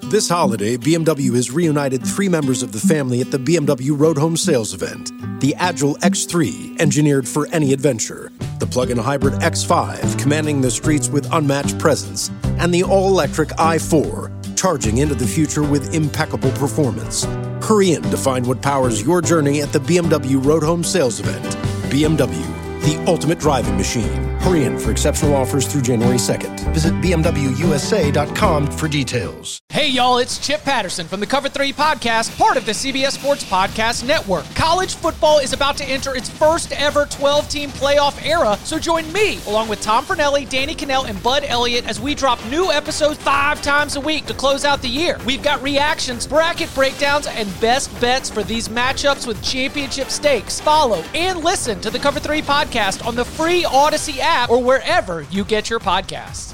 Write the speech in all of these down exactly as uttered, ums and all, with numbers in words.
This holiday, B M W has reunited three members of the family at the B M W Road Home Sales event. The Agile X three, engineered for any adventure. The plug-in hybrid X five, commanding the streets with unmatched presence. And the all-electric i four, charging into the future with impeccable performance. Hurry in to find what powers your journey at the B M W Road Home Sales event. B M W, the ultimate driving machine. Hurry in for exceptional offers through January second. Visit B M W U S A dot com for details. Hey, y'all, it's Chip Patterson from the Cover three Podcast, part of the C B S Sports Podcast Network. College football is about to enter its first ever twelve-team playoff era, so join me, along with Tom Fornelli, Danny Cannell, and Bud Elliott, as we drop new episodes five times a week to close out the year. We've got reactions, bracket breakdowns, and best bets for these matchups with championship stakes. Follow and listen to the Cover three Podcast on the free Odyssey app or wherever you get your podcasts.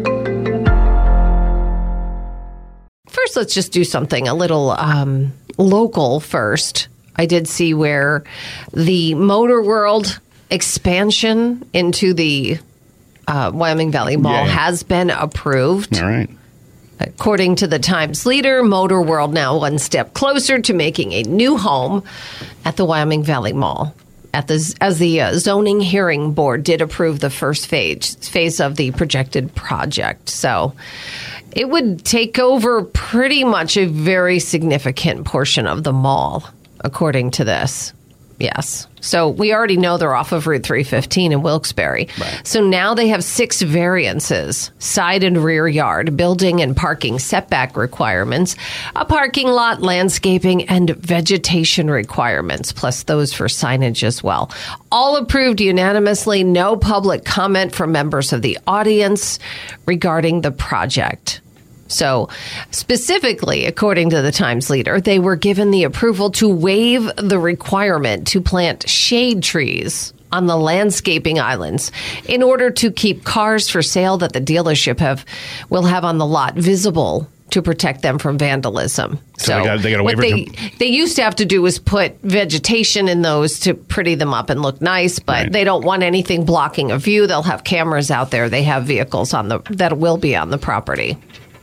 First, let's just do something a little um, local first. I did see where the Motor World expansion into the uh, Wyoming Valley Mall yeah. has been approved. All right. According to the Times leader, Motor World now one step closer to making a new home at the Wyoming Valley Mall. At the, as the uh, zoning hearing board did approve the first phase, phase of the projected project. So it would take over pretty much a very significant portion of the mall, according to this. Yes. So we already know they're off of Route three fifteen in Wilkes-Barre. Right. So now they have six variances: side and rear yard, building and parking setback requirements, a parking lot, landscaping, and vegetation requirements, plus those for signage as well. All approved unanimously. No public comment from members of the audience regarding the project. So specifically, according to the Times leader, they were given the approval to waive the requirement to plant shade trees on the landscaping islands in order to keep cars for sale that the dealership have will have on the lot visible to protect them from vandalism. So, so they got, they got a waiver. What they, to- they used to have to do was put vegetation in those to pretty them up and look nice, but right. they don't want anything blocking a view. They'll have cameras out there. They have vehicles on the that will be on the property.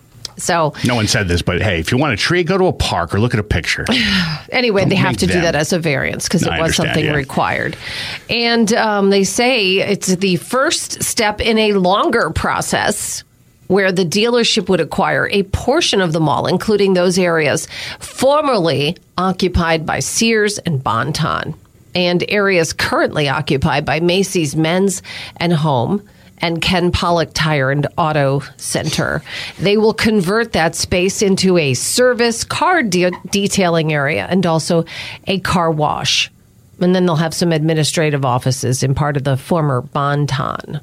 So no one said this, but hey, if you want a tree, go to a park or look at a picture. Anyway, Don't they have to them. do that as a variance because no, it was something yeah. required. And um, they say it's the first step in a longer process where the dealership would acquire a portion of the mall, including those areas formerly occupied by Sears and Bon-Ton, and areas currently occupied by Macy's Men's and Home and Ken Pollock Tire and Auto Center. They will convert that space into a service car de- detailing area and also a car wash. And then they'll have some administrative offices in part of the former Bon-Ton.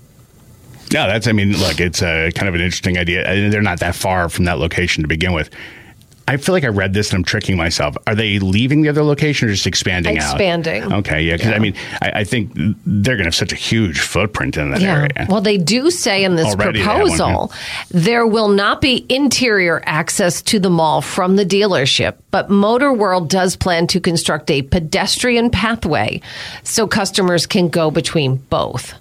Yeah, that's, I mean, look, it's a kind of an interesting idea. I mean, they're not that far from that location to begin with. I feel like I read this and I'm tricking myself. Are they leaving the other location or just expanding, expanding. out? Expanding. Okay, yeah, because yeah. I mean, I, I think they're going to have such a huge footprint in that yeah. area. Well, they do say in this Already proposal one, yeah. there will not be interior access to the mall from the dealership, but Motor World does plan to construct a pedestrian pathway so customers can go between both.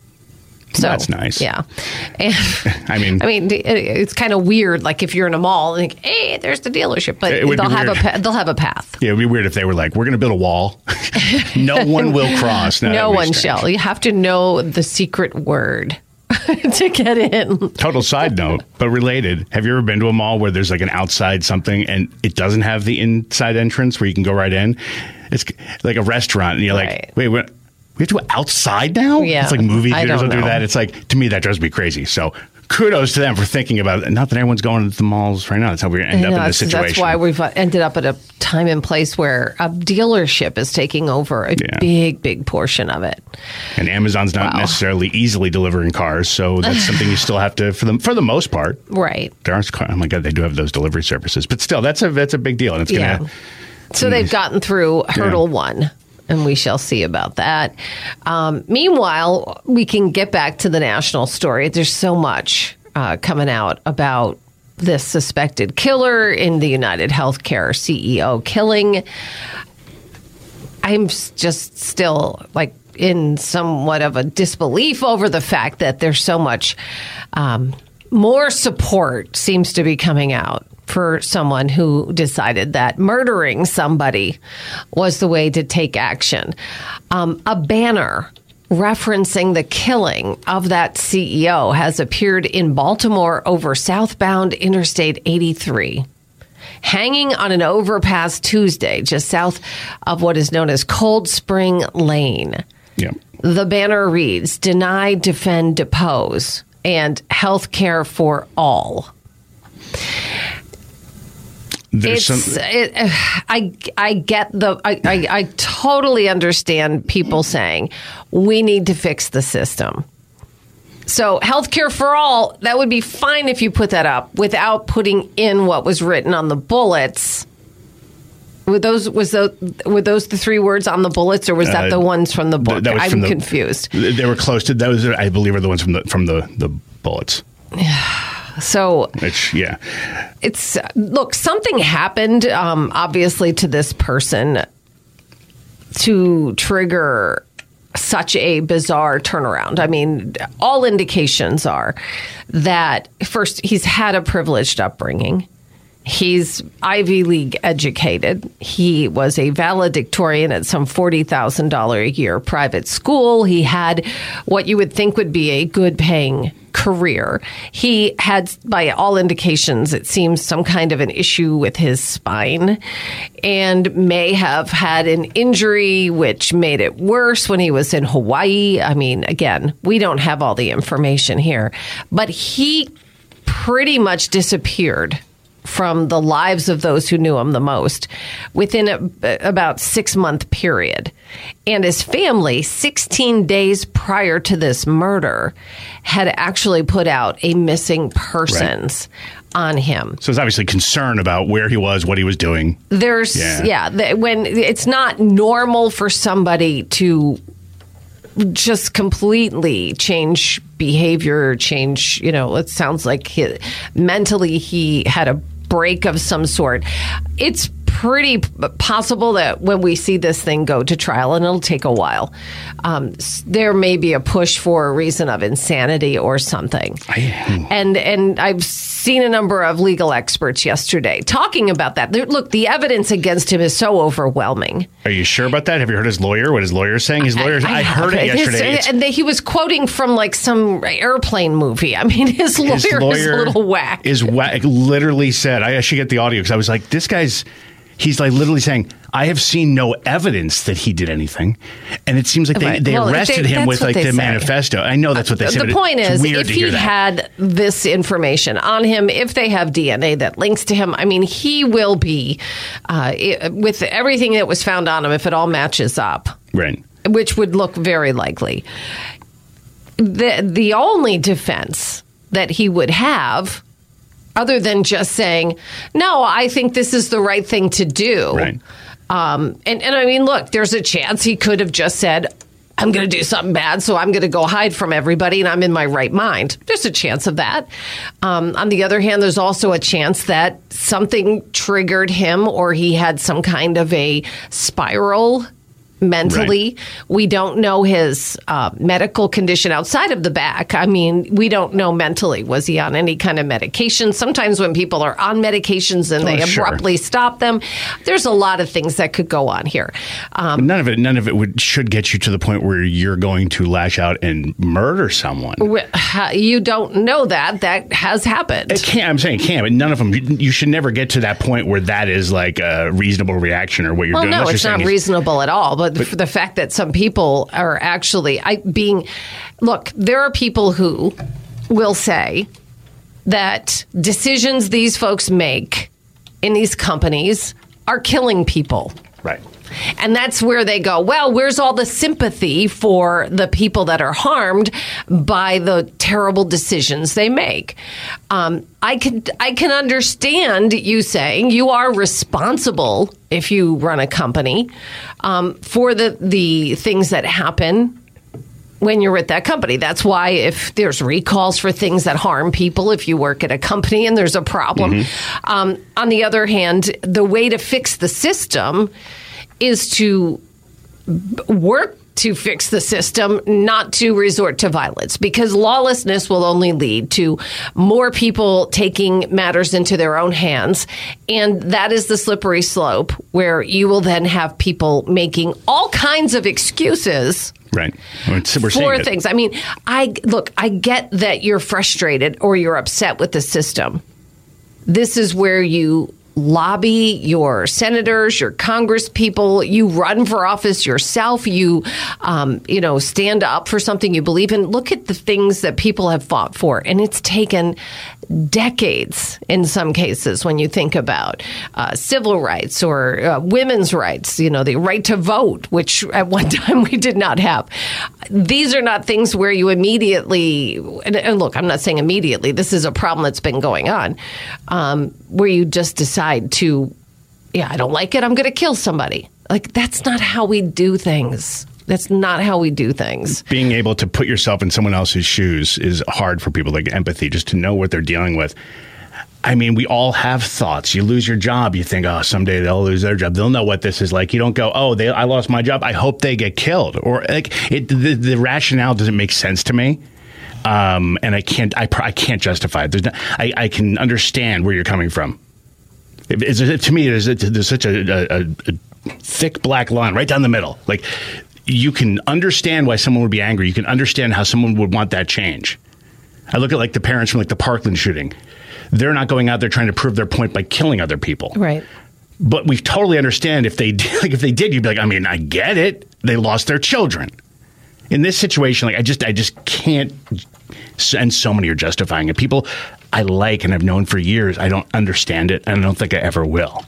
So, that's nice. Yeah. And, I mean, I mean, it's kind of weird. Like if you're in a mall and think, hey, there's the dealership, but they'll have weird. a pa- they'll have a path. Yeah, it'd be weird if they were like, we're going to build a wall. No one will cross. No, no one shall. You have to know the secret word to get in. Total side note, but related. Have you ever been to a mall where there's like an outside something and it doesn't have the inside entrance where you can go right in? It's like a restaurant and you're right. like, wait, what? We have to go outside now? Yeah. It's like movie theaters will know. do that. It's like, to me, that drives me crazy. So kudos to them for thinking about it. Not that everyone's going to the malls right now. That's how we're going to end know, up in this situation. That's why we've ended up at a time and place where a dealership is taking over a yeah. big, big portion of it. And Amazon's not wow. necessarily easily delivering cars. So that's something you still have to, for the, for the most part. Right. There are, oh my God, they do have those delivery services. But still, that's a, that's a big deal. And it's going yeah. to. So they've gotten through hurdle yeah. one. And we shall see about that. Um, meanwhile, we can get back to the national story. There's so much uh, coming out about this suspected killer in the United Healthcare C E O killing. I'm just still like in somewhat of a disbelief over the fact that there's so much um, more support seems to be coming out for someone who decided that murdering somebody was the way to take action. Um, a banner referencing the killing of that C E O has appeared in Baltimore over southbound Interstate eighty-three, hanging on an overpass Tuesday just south of what is known as Cold Spring Lane. Yeah. The banner reads, "Deny, defend, depose, and health care for all." There's it's, some... it, I, I get the, I, I, I totally understand people saying we need to fix the system. So healthcare for all, that would be fine if you put that up without putting in what was written on the bullets. Were those was the were those the three words on the bullets, or was that uh, the ones from the book? That was I'm from the, confused. They were close to those. I believe are the ones from the from the, the bullets. So, it's, yeah, it's look, something happened, um, obviously, to this person to trigger such a bizarre turnaround. I mean, all indications are that first, he's had a privileged upbringing. He's Ivy League educated. He was a valedictorian at some forty thousand dollars a year private school. He had what you would think would be a good paying career. He had, by all indications, it seems, some kind of an issue with his spine and may have had an injury which made it worse when he was in Hawaii. I mean, again, we don't have all the information here, but he pretty much disappeared from the lives of those who knew him the most within a, about six month period. And his family, sixteen days prior to this murder, had actually put out a missing persons right. on him. So it's obviously concern about where he was, what he was doing. There's, yeah, yeah the, when it's not normal for somebody to just completely change behavior, change, you know, it sounds like he, mentally he had a break of some sort. It's pretty possible that when we see this thing go to trial, and it'll take a while, um, there may be a push for a reason of insanity or something. I, and and I've seen a number of legal experts yesterday talking about that. Look, the evidence against him is so overwhelming. Are you sure about that? Have you heard his lawyer? What his lawyer is saying? His lawyer, I, I, I heard it yesterday. His, and they, he was quoting from like some airplane movie. I mean, his lawyer, his lawyer is a little whack. Is whack. Literally said, I should get the audio because I was like, this guy's. He's like literally saying, I have seen no evidence that he did anything. And it seems like they, right. they well, arrested they, him with like the say. manifesto. I know that's what they uh, said. The point it's is, if he had this information on him, if they have D N A that links to him, I mean, he will be, uh, it, with everything that was found on him, if it all matches up. Right. Which would look very likely. The, the only defense that he would have, other than just saying, no, I think this is the right thing to do. Right. Um, and, and I mean, look, there's a chance he could have just said, I'm going to do something bad, so I'm going to go hide from everybody and I'm in my right mind. There's a chance of that. Um, on the other hand, there's also a chance that something triggered him or he had some kind of a spiral mentally. Right. We don't know his uh, medical condition outside of the back. I mean, we don't know mentally. Was he on any kind of medication? Sometimes when people are on medications and they oh, abruptly sure. stop them, there's a lot of things that could go on here. Um, none of it, none of it would should get you to the point where you're going to lash out and murder someone. You don't know that. That has happened. It can't. I'm saying it can't, but none of them. You should never get to that point where that is like a reasonable reaction or what you're well, doing. No, it's not reasonable at all. But, but for the fact that some people are actually I, being, look, there are people who will say that decisions these folks make in these companies are killing people. Right. And that's where they go, well, where's all the sympathy for the people that are harmed by the terrible decisions they make? Um, I can I can understand you saying you are responsible if you run a company um, for the the things that happen when you're with that company. That's why if there's recalls for things that harm people, if you work at a company and there's a problem. Mm-hmm. Um, on the other hand, the way to fix the system is to work to fix the system, not to resort to violence, because lawlessness will only lead to more people taking matters into their own hands. And that is the slippery slope where you will then have people making all kinds of excuses. Right. We're, we're for things. I mean, I look, I get that you're frustrated or you're upset with the system. This is where you lobby your senators, your Congress people, you run for office yourself, you, um, you know, stand up for something you believe in. Look at the things that people have fought for. And it's taken decades in some cases when you think about uh, civil rights or uh, women's rights, you know, the right to vote, which at one time we did not have. These are not things where you immediately, and, and look, I'm not saying immediately, this is a problem that's been going on, um, where you just decide to, yeah, I don't like it, I'm going to kill somebody. Like, that's not how we do things. That's not how we do things. Being able to put yourself in someone else's shoes is hard for people, like empathy, just to know what they're dealing with. I mean, we all have thoughts. You lose your job, you think, oh, someday they'll lose their job. They'll know what this is like. You don't go, oh, they, I lost my job, I hope they get killed. Or like it, the, the rationale doesn't make sense to me. Um, and I can't, I, I can't justify it. There's no, I, I can understand where you're coming from. It, it's, it, to me, there's, there's such a, a, a thick black line right down the middle. Like, you can understand why someone would be angry. You can understand how someone would want that change. I look at like the parents from like the Parkland shooting. They're not going out there trying to prove their point by killing other people. Right. But we totally understand if they did, like if they did, you'd be like, I mean, I get it. They lost their children. In this situation, like I just I just can't, and so many are justifying it. People I like and have known for years, I don't understand it, and I don't think I ever will.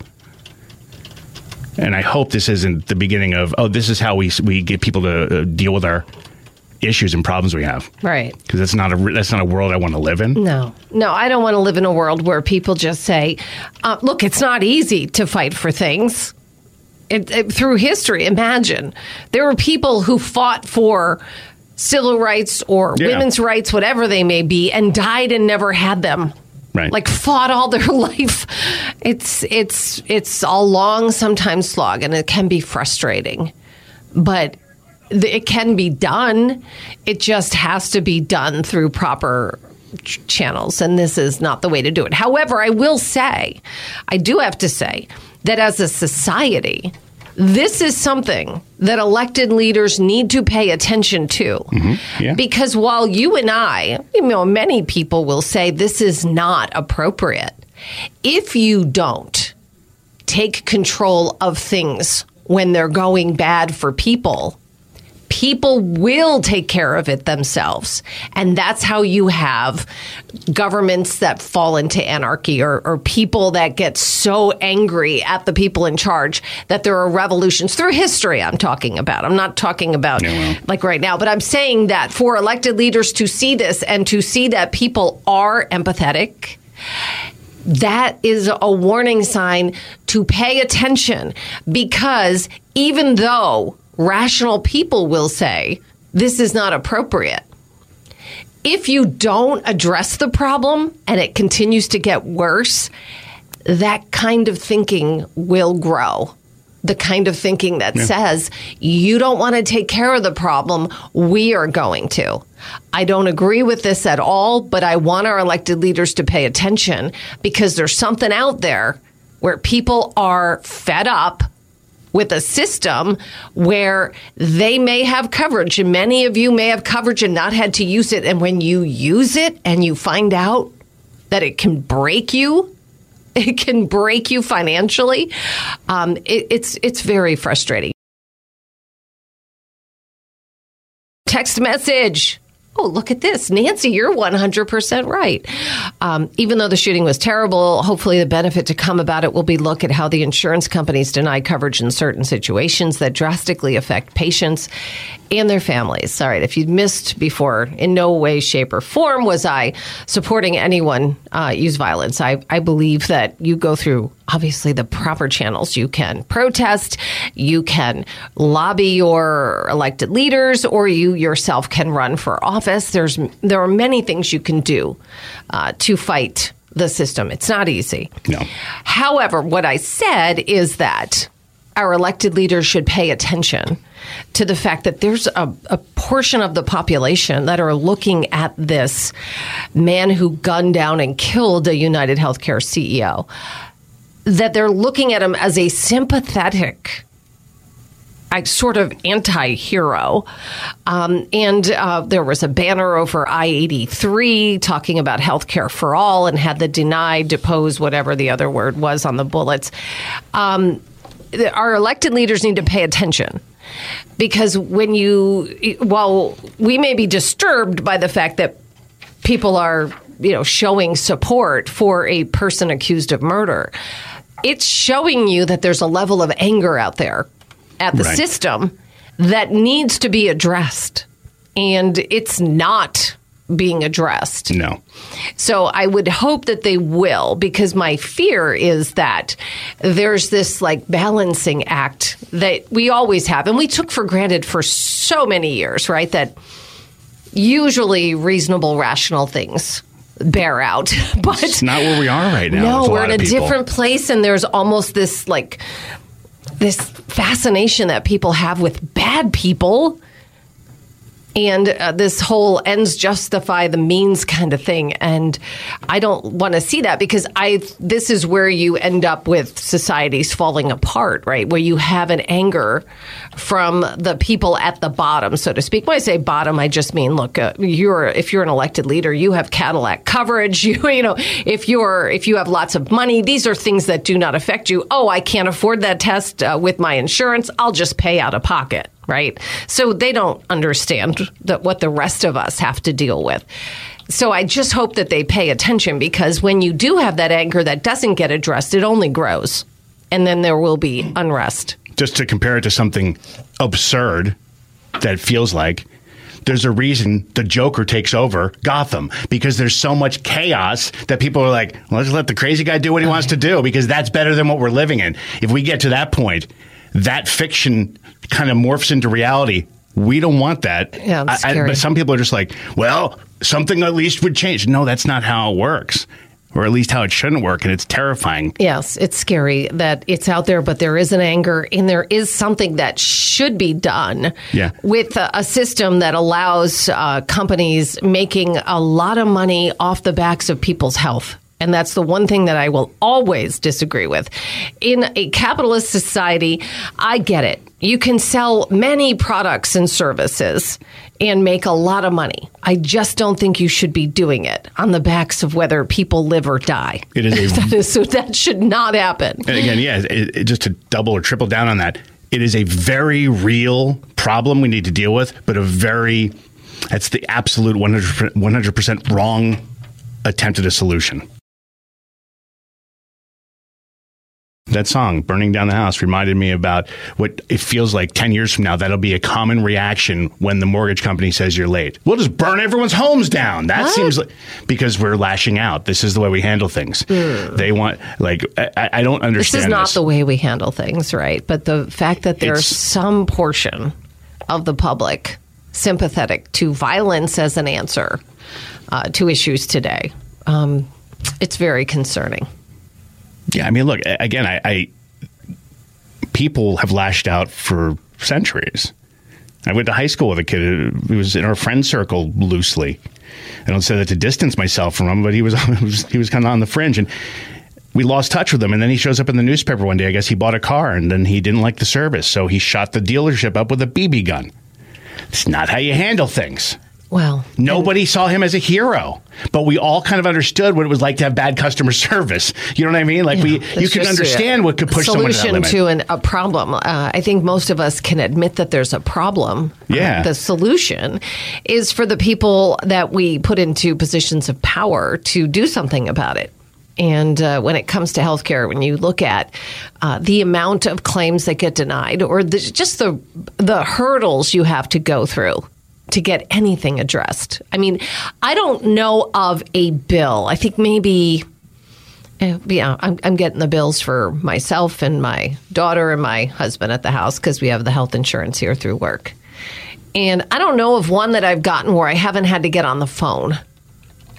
And I hope this isn't the beginning of, oh, this is how we we get people to uh, deal with our issues and problems we have. Right. Because that's not a that's not a world I want to live in. No. No, I don't want to live in a world where people just say, uh, look, it's not easy to fight for things. It, it, through history, imagine. There were people who fought for civil rights or yeah. women's rights, whatever they may be, and died and never had them. Right. Like fought all their life. It's it's it's a long, sometimes slog, and it can be frustrating. But it can be done. It just has to be done through proper ch- channels, and this is not the way to do it. However, I will say, I do have to say that as a society, this is something that elected leaders need to pay attention to. Mm-hmm. Yeah. Because while you and I, you know, many people will say this is not appropriate, if you don't take control of things when they're going bad for people, people will take care of it themselves. And that's how you have governments that fall into anarchy, or, or people that get so angry at the people in charge that there are revolutions through history. I'm talking about. I'm not talking about yeah, well. like right now, but I'm saying that for elected leaders to see this and to see that people are empathetic, that is a warning sign to pay attention, because even though rational people will say this is not appropriate, if you don't address the problem and it continues to get worse, that kind of thinking will grow. The kind of thinking that yeah. says, you don't want to take care of the problem, we are going to. I don't agree with this at all, but I want our elected leaders to pay attention, because there's something out there where people are fed up with a system where they may have coverage, and many of you may have coverage and not had to use it. And when you use it and you find out that it can break you, it can break you financially, um, it, it's it's very frustrating. Text message. Oh, look at this. Nancy, you're one hundred percent right. Um, even though the shooting was terrible, hopefully the benefit to come about it will be look at how the insurance companies deny coverage in certain situations that drastically affect patients and their families. All right, if you missed before, in no way, shape, or form was I supporting anyone uh, use violence. I, I believe that you go through, obviously, the proper channels. You can protest, you can lobby your elected leaders, or you yourself can run for office. There's there are many things you can do uh, to fight the system. It's not easy. No. However, what I said is that our elected leaders should pay attention, to the fact that there's a, a portion of the population that are looking at this man who gunned down and killed a United Healthcare C E O, that they're looking at him as a sympathetic a sort of anti-hero. Um, and uh, there was a banner over I eighty-three talking about healthcare for all and had the deny, depose, whatever the other word was on the bullets. Um, our elected leaders need to pay attention. Because when you, while we may be disturbed by the fact that people are, you know, showing support for a person accused of murder, it's showing you that there's a level of anger out there at the right. system that needs to be addressed. And it's not being addressed. No. So I would hope that they will, because my fear is that there's this like balancing act that we always have, and we took for granted for so many years, right? That usually reasonable, rational things bear out. But it's not where we are right now. No, There's we're a in a people. different place, and there's almost this like this fascination that people have with bad people. And uh, this whole ends justify the means kind of thing. And I don't want to see that, because I this is where you end up with societies falling apart, right? Where you have an anger from the people at the bottom, so to speak. When I say bottom, I just mean, look, uh, you're if you're an elected leader, you have Cadillac coverage. You, you know, if you're if you have lots of money, these are things that do not affect you. Oh, I can't afford that test uh, with my insurance. I'll just pay out of pocket. Right. So they don't understand that what the rest of us have to deal with. So I just hope that they pay attention, because when you do have that anger that doesn't get addressed, it only grows. And then there will be unrest. Just to compare it to something absurd that feels like, there's a reason the Joker takes over Gotham, because there's so much chaos that people are like, well, let's let the crazy guy do what he wants to do, because that's better than what we're living in. If we get to that point, that fiction kind of morphs into reality. We don't want that. Yeah, it's I, I, scary. but some people are just like, well, something at least would change. No, that's not how it works, or at least how it shouldn't work. And it's terrifying. Yes, it's scary that it's out there, but there is an anger, and there is something that should be done yeah. with a, a system that allows uh, companies making a lot of money off the backs of people's health. And that's the one thing that I will always disagree with. In a capitalist society, I get it. You can sell many products and services and make a lot of money. I just don't think you should be doing it on the backs of whether people live or die. It is a, that is, so that should not happen. And again, yeah, it, it, just to double or triple down on that, it is a very real problem we need to deal with, but a very, that's the absolute one hundred percent wrong attempt at a solution. That song, Burning Down the House, reminded me about what it feels like ten years from now. That'll be a common reaction when the mortgage company says you're late. We'll just burn everyone's homes down. That what? seems like, because we're lashing out. This is the way we handle things. Mm. They want, like, I, I don't understand this. is not this. the way we handle things, right? But the fact that there's it's, some portion of the public sympathetic to violence as an answer uh, to issues today, um, it's very concerning. Yeah, I mean, look, again, I, I people have lashed out for centuries. I went to high school with a kid who was in our friend circle loosely. I don't say that to distance myself from him, but he was he was kind of on the fringe, and we lost touch with him. And then he shows up in the newspaper one day. I guess he bought a car, and then he didn't like the service, so he shot the dealership up with a B B gun. It's not how you handle things. Well, nobody and- saw him as a hero, but we all kind of understood what it was like to have bad customer service. You know what I mean? Like, yeah, we, you can understand what could push someone to that limit. Solution to an, a problem. Uh, I think most of us can admit that there's a problem. Yeah. Uh, the solution is for the people that we put into positions of power to do something about it. And uh, when it comes to healthcare, when you look at uh, the amount of claims that get denied, or the, just the the hurdles you have to go through to get anything addressed. I mean, I don't know of a bill. I think maybe, uh, yeah, I'm, I'm getting the bills for myself and my daughter and my husband at the house because we have the health insurance here through work. And I don't know of one that I've gotten where I haven't had to get on the phone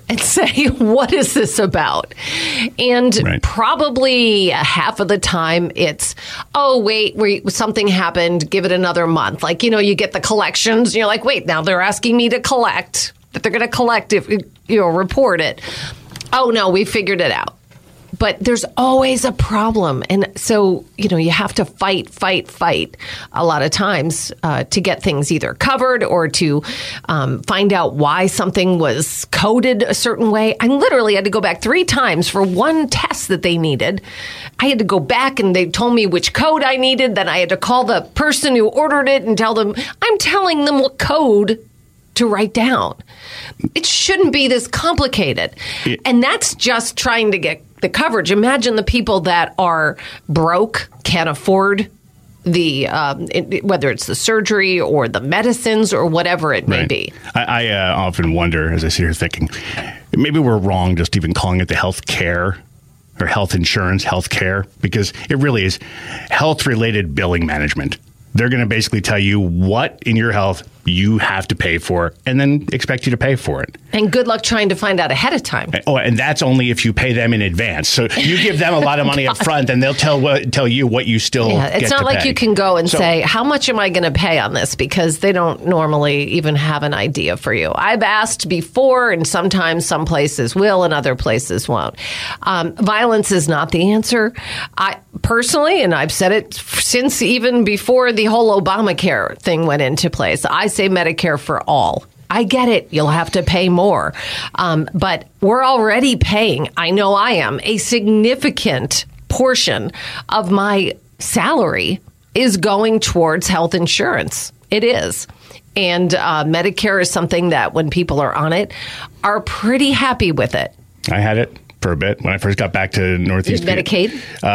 and say, what is this about? And right. probably half of the time it's, oh, wait, we, something happened, give it another month. Like, you know, you get the collections and you're like, wait, now they're asking me to collect, that they're going to collect if, you know, report it. Oh, no, we figured it out. But there's always a problem. And so, you know, you have to fight, fight, fight a lot of times uh, to get things either covered or to um, find out why something was coded a certain way. I literally had to go back three times for one test that they needed. I had to go back and they told me which code I needed. Then I had to call the person who ordered it and tell them, I'm telling them what code to write down. It shouldn't be this complicated. It, and that's just trying to get the coverage. Imagine the people that are broke, can't afford the, um, it, whether it's the surgery or the medicines or whatever it may right. be. I, I uh, often wonder, as I sit here thinking, maybe we're wrong just even calling it the health care or health insurance, health care, because it really is health-related billing management. They're going to basically tell you what in your health you have to pay for and then expect you to pay for it. And good luck trying to find out ahead of time. Oh, and that's only if you pay them in advance. So you give them a lot of money up front and they'll tell what, tell you what you still yeah, get it's not to like pay. You can go and so, say, how much am I going to pay on this? Because they don't normally even have an idea for you. I've asked before, and sometimes some places will and other places won't. Um, violence is not the answer. I personally, and I've said it since even before the whole Obamacare thing went into place, I say Medicare for all. I get it. You'll have to pay more. Um, but we're already paying, I know I am, a significant portion of my salary is going towards health insurance. It is. And uh, Medicare is something that when people are on it are pretty happy with it. I had it for a bit when I first got back to Northeast. Medicaid?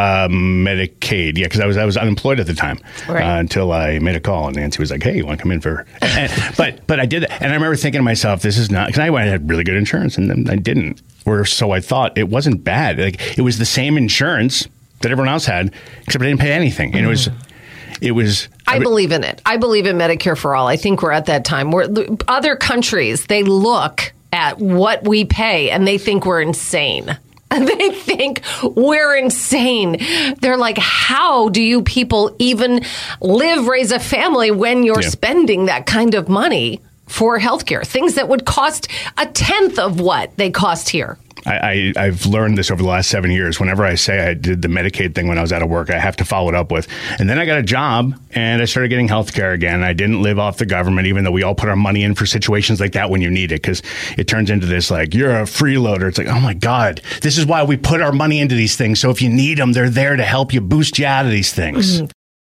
Um, Medicaid, yeah, because I was I was unemployed at the time right. uh, until I made a call and Nancy was like, "Hey, you want to come in for?" And, but but I did, and I remember thinking to myself, "This is not," because I had really good insurance, and then I didn't, or so I thought. It wasn't bad. Like it was the same insurance that everyone else had, except I didn't pay anything, and mm. it was. It was. I believe in it. I believe in Medicare for all. I think we're at that time where other countries, they look at what we pay and they think we're insane. They think we're insane. They're like, how do you people even live, raise a family when you're yeah. spending that kind of money for healthcare? Things that would cost a tenth of what they cost here. I, I, I've learned this over the last seven years. Whenever I say I did the Medicaid thing when I was out of work, I have to follow it up with. And then I got a job and I started getting health care again. I didn't live off the government, even though we all put our money in for situations like that when you need it, because it turns into this like, you're a freeloader. It's like, oh my God, this is why we put our money into these things. So if you need them, they're there to help you boost you out of these things. Mm-hmm.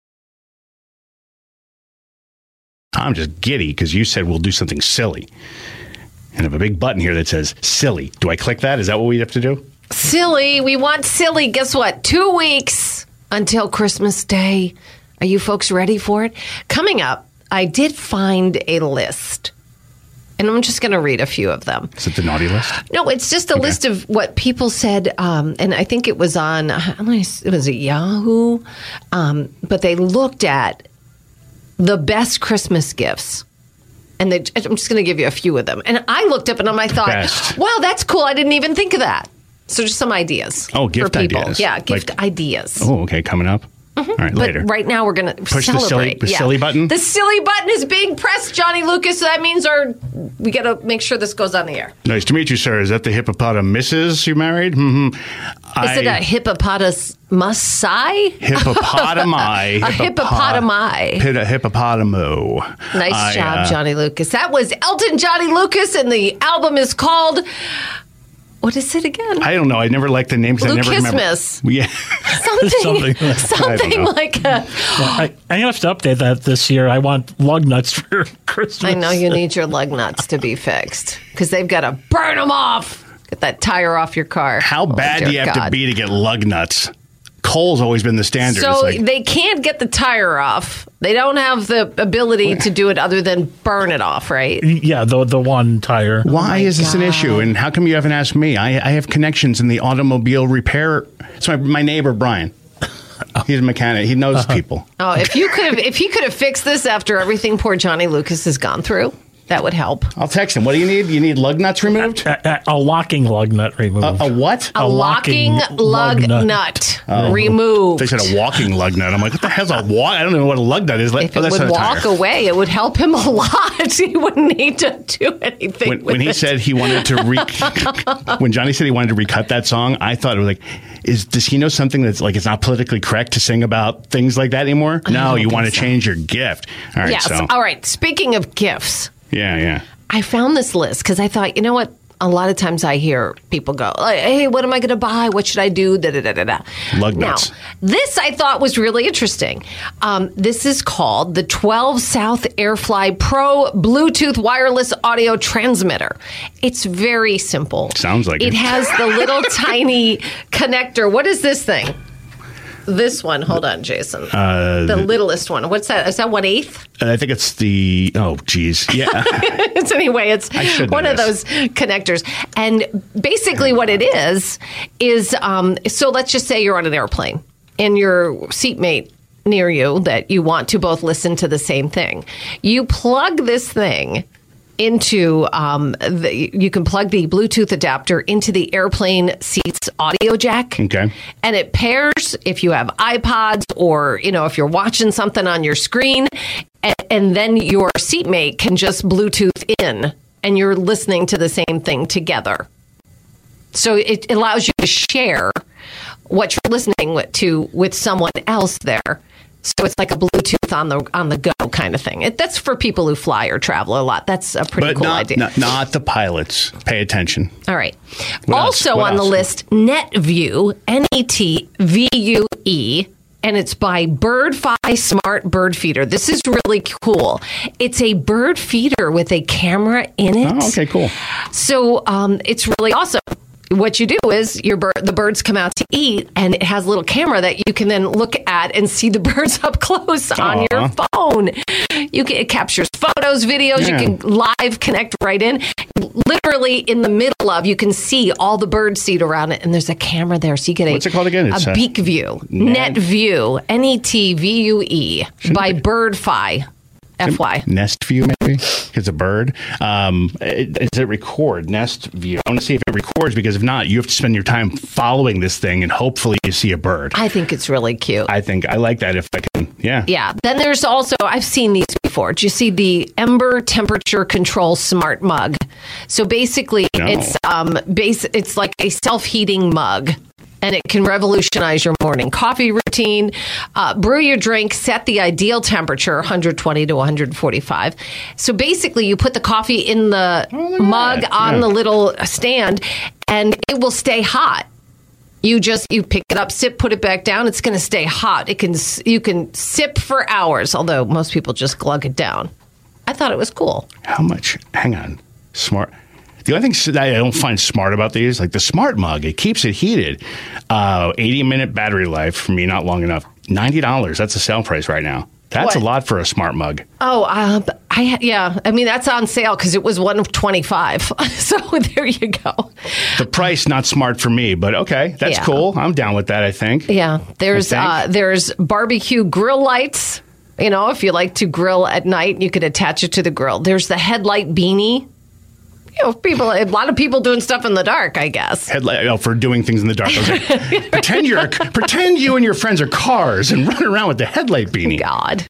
I'm just giddy because you said we'll do something silly. And I have a big button here that says silly. Do I click that? Is that what we have to do? Silly. We want silly. Guess what? Two weeks until Christmas Day. Are you folks ready for it? Coming up, I did find a list. And I'm just going to read a few of them. Is it the naughty list? No, it's just a okay. list of what people said. Um, and I think it was on, it was a Yahoo. Um, but they looked at the best Christmas gifts. And they, I'm just going to give you a few of them. And I looked up and I thought, Best. wow, that's cool. I didn't even think of that. So just some ideas. Oh, gift for people. ideas. Yeah, gift like, ideas. Oh, okay. Coming up. Mm-hmm. All right, but later. Right now, we're going to push celebrate. the silly, the yeah. silly button. The silly button is being pressed, Johnny Lucas. So that means our we got to make sure this goes on the air. Nice to meet you, sir. Is that the hippopotamuses you married? Mm-hmm. Is I, it a hippopotamus musai? Hippopotami. a hippopotami. Hippo, hippopotamo. Nice I, job, uh, Johnny Lucas. That was Elton Johnny Lucas, and the album is called. What is it again? I don't know. I never liked the name because I never remember. Yeah. Something, something, something like a... Well, I, I have to update that this year. I want lug nuts for Christmas. I know you need your lug nuts to be fixed because they've got to burn them off. Get that tire off your car. How oh, bad do you have God. to be to get lug nuts? Coal's always been the standard. So like, they can't get the tire off. They don't have the ability to do it other than burn it off, right? Yeah, the the one tire. Why oh is this God. an issue? And how come you haven't asked me? I, I have connections in the automobile repair. It's my, my neighbor, Brian. He's a mechanic. He knows uh-huh. people. Oh, if you could have, if he could have fixed this after everything poor Johnny Lucas has gone through. That would help. I'll text him. What do you need? You need lug nuts removed? A, a, a locking lug nut removed. A, a what? A, a locking, locking lug, lug nut, nut oh. removed. They said a walking lug nut. I'm like, what the hell's a walk? I don't know what a lug nut is. Like, if it oh, would walk away, it would help him a lot. He wouldn't need to do anything. When, with when he it. said he wanted to re- when Johnny said he wanted to recut that song, I thought it was like, is does he know something that's like it's not politically correct to sing about things like that anymore? No, you want to so. change your gift. All right. Yes. So. All right. Speaking of gifts. Yeah. Yeah. I found this list because I thought, you know what? A lot of times I hear people go, like, hey, what am I going to buy? What should I do? Da, da, da, da, da. Lug nuts. Now, this I thought was really interesting. Um, this is called the twelve South Airfly Pro Bluetooth Wireless Audio Transmitter. It's very simple. Sounds like it. It it. has the little tiny connector. What is this thing? This one, hold on, Jason. Uh, the littlest one. What's that? Is that one eighth? I think it's the. Oh, geez, yeah. It's anyway. It's one of those connectors, and basically, what it is is um, so. Let's just say you're on an airplane, and your seatmate near you that you want to both listen to the same thing. You plug this thing into um, the, you can plug the Bluetooth adapter into the airplane seat's audio jack. Okay. And it pairs if you have iPods or, you know, if you're watching something on your screen, and, and then your seatmate can just Bluetooth in and you're listening to the same thing together. So it allows you to share what you're listening to with someone else there. So it's like a Bluetooth on the on the go kind of thing. It, that's for people who fly or travel a lot. That's a pretty but cool not, idea. Not, not the pilots. Pay attention. All right. What also on else? the list, NetVue, N E T V U E, and it's by BirdFi Smart Bird Feeder. This is really cool. It's a bird feeder with a camera in it. Oh, okay, cool. So um, it's really awesome. What you do is your bir- the birds come out to eat, and it has a little camera that you can then look at and see the birds up close Aww. on your phone. You can, it captures photos, videos. Yeah. You can live connect right in. Literally in the middle of, you can see all the bird seed around it, and there's a camera there, so you get a, What's it called again? It's a beak view. Net- NetVue, N E T V U E, by BirdFi. F Y. Nest View, maybe? It's a bird. Um, it, does it record Nest View? I want to see if it records, because if not, you have to spend your time following this thing and hopefully you see a bird. I think it's really cute. I think I like that if I can. Yeah. Yeah. Then there's also, I've seen these before. Do you see the Ember Temperature Control Smart Mug? So basically, no. it's um, base. It's like a self-heating mug. And it can revolutionize your morning coffee routine. Uh, brew your drink, set the ideal temperature, one hundred twenty to one forty-five. So basically, you put the coffee in the oh, mug that. on yeah. the little stand, and it will stay hot. You just you pick it up, sip, put it back down. It's going to stay hot. It can you can sip for hours, although most people just glug it down. I thought it was cool. How much? Hang on, smart. The only thing that I don't find smart about these, like the Smart Mug, it keeps it heated. Uh, eighty minute battery life, for me, not long enough. ninety dollars, that's the sale price right now. That's what? a lot for a Smart Mug. Oh, uh, I yeah. I mean, that's on sale because it was one of twenty-five. So there you go. The price, not smart for me, but okay. That's yeah. cool. I'm down with that, I think. Yeah. There's uh, there's barbecue grill lights. You know, if you like to grill at night, you could attach it to the grill. There's the headlight beanie. You know, people, a lot of people doing stuff in the dark, I guess. Headlight, oh, for doing things in the dark. I was like, pretend you're, pretend you and your friends are cars and run around with the headlight beanie. God.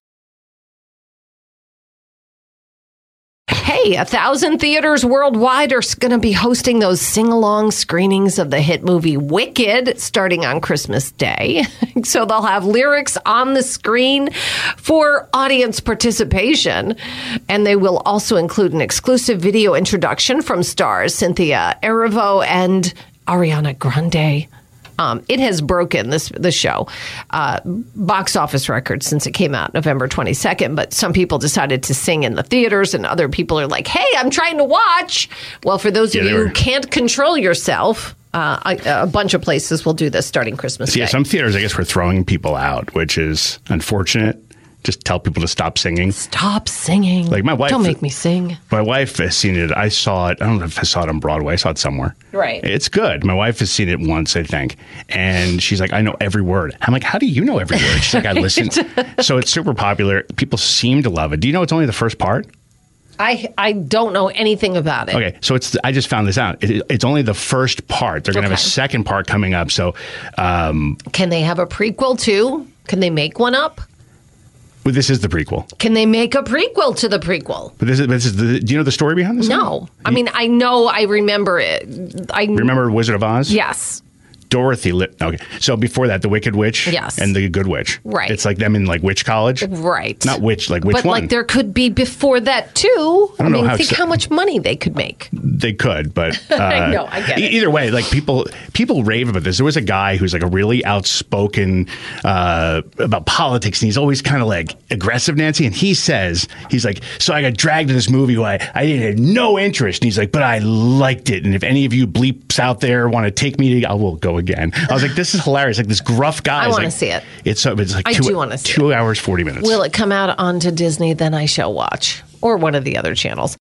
Hey, a thousand theaters worldwide are going to be hosting those sing-along screenings of the hit movie Wicked starting on Christmas Day. So they'll have lyrics on the screen for audience participation. And they will also include an exclusive video introduction from stars Cynthia Erivo and Ariana Grande. Um, it has broken this the show uh, box office record since it came out November twenty-second. But some people decided to sing in the theaters, and other people are like, "Hey, I'm trying to watch." Well, for those yeah, of you were... who can't control yourself, uh, a, a bunch of places will do this starting Christmas Day. Yeah, some theaters, I guess, were throwing people out, which is unfortunate. Just tell people to stop singing. Stop singing. Like my wife. Don't make me sing. My wife has seen it. I saw it. I don't know if I saw it on Broadway. I saw it somewhere. Right. It's good. My wife has seen it once, I think. And she's like, I know every word. I'm like, how do you know every word? She's like, I listened. So it's super popular. People seem to love it. Do you know it's only the first part? I I don't know anything about it. Okay, so it's I just found this out. It, it's only the first part. They're going to Okay. have a second part coming up. So, um, Can they have a prequel too? Can they make one up? well, this is the prequel. Can they make a prequel to the prequel? But this is, this is the. Do you know the story behind this? No. I mean, I know, I remember it. I Remember Wizard of Oz? Yes. Dorothy. Li- okay, so before that, the Wicked Witch. Yes. And the Good Witch. Right. It's like them in like witch college. Right. Not witch, like which but one? like there could be before that too. I, don't know mean, how think it's- how much money they could make. They could, but uh, I know, I get e- it. either way, like people people rave about this. There was a guy who's like a really outspoken uh, about politics, and he's always kind of like aggressive, Nancy. And he says he's like, so I got dragged to this movie where I, I had no interest. And he's like, but I liked it. And if any of you bleeps out there want to take me, to, I will go again. I was like, this is hilarious. Like this gruff guy. I is wanna like, see it. It's so it's like I two, do wanna see two hours forty minutes. Will it come out onto Disney? Then I shall watch, or one of the other channels.